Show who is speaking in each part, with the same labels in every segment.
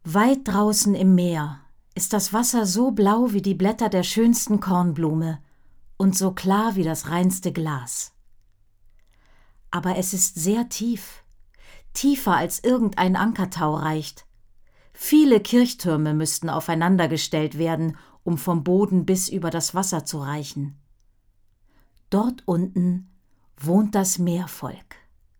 Speaker 1: Weit draußen im Meer ist das Wasser so blau wie die Blätter der schönsten Kornblume und so klar wie das reinste Glas. Aber es ist sehr tief, tiefer als irgendein Ankertau reicht. Viele Kirchtürme müssten aufeinandergestellt werden, um vom Boden bis über das Wasser zu reichen. Dort unten wohnt das Meervolk.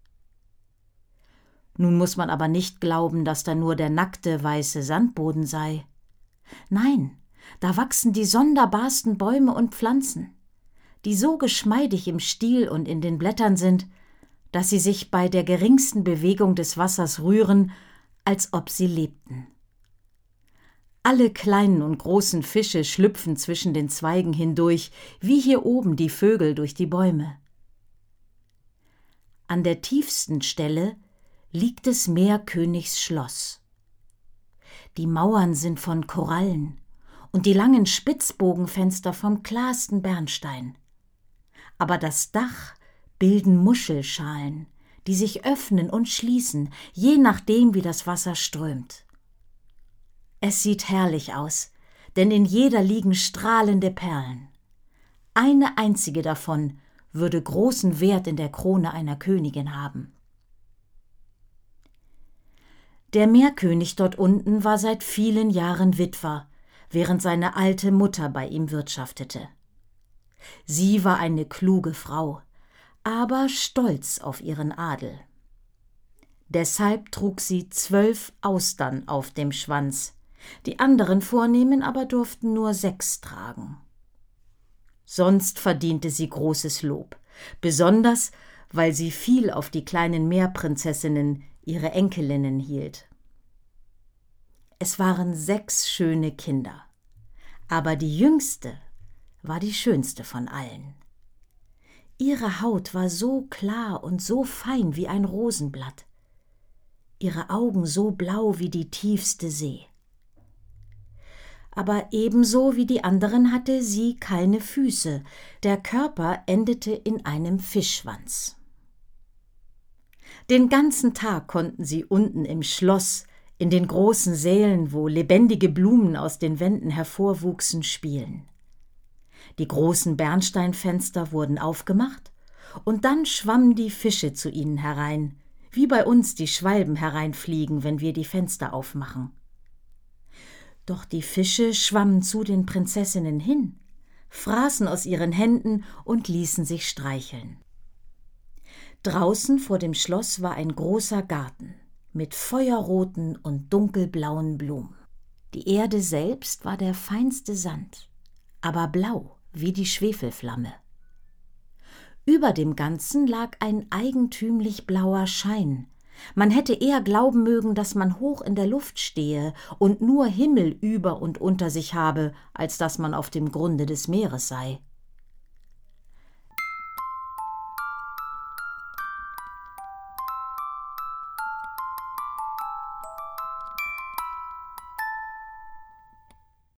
Speaker 1: Nun muss man aber nicht glauben, dass da nur der nackte, weiße Sandboden sei. Nein, da wachsen die sonderbarsten Bäume und Pflanzen, die so geschmeidig im Stiel und in den Blättern sind, dass sie sich bei der geringsten Bewegung des Wassers rühren, als ob sie lebten. Alle kleinen und großen Fische schlüpfen zwischen den Zweigen hindurch, wie hier oben die Vögel durch die Bäume. An der tiefsten Stelle liegt des Meerkönigs Schloss. Die Mauern sind von Korallen und die langen Spitzbogenfenster vom klarsten Bernstein. Aber das Dach bilden Muschelschalen, die sich öffnen und schließen, je nachdem, wie das Wasser strömt. Es sieht herrlich aus, denn in jeder liegen strahlende Perlen. Eine einzige davon würde großen Wert in der Krone einer Königin haben. Der Meerkönig dort unten war seit vielen Jahren Witwer, während seine alte Mutter bei ihm wirtschaftete. Sie war eine kluge Frau, aber stolz auf ihren Adel. Deshalb trug sie 12 Austern auf dem Schwanz, die anderen Vornehmen aber durften nur 6 tragen. Sonst verdiente sie großes Lob, besonders weil sie viel auf die kleinen Meerprinzessinnen, ihre Enkelinnen, hielt. Es waren 6 schöne Kinder, aber die jüngste war die schönste von allen. Ihre Haut war so klar und so fein wie ein Rosenblatt, ihre Augen so blau wie die tiefste See. Aber ebenso wie die anderen hatte sie keine Füße, der Körper endete in einem Fischschwanz. Den ganzen Tag konnten sie unten im Schloss, in den großen Sälen, wo lebendige Blumen aus den Wänden hervorwuchsen, spielen. Die großen Bernsteinfenster wurden aufgemacht, und dann schwammen die Fische zu ihnen herein, wie bei uns die Schwalben hereinfliegen, wenn wir die Fenster aufmachen. Doch die Fische schwammen zu den Prinzessinnen hin, fraßen aus ihren Händen und ließen sich streicheln. Draußen vor dem Schloss war ein großer Garten mit feuerroten und dunkelblauen Blumen. Die Erde selbst war der feinste Sand, aber blau wie die Schwefelflamme. Über dem Ganzen lag ein eigentümlich blauer Schein. Man hätte eher glauben mögen, dass man hoch in der Luft stehe und nur Himmel über und unter sich habe, als dass man auf dem Grunde des Meeres sei.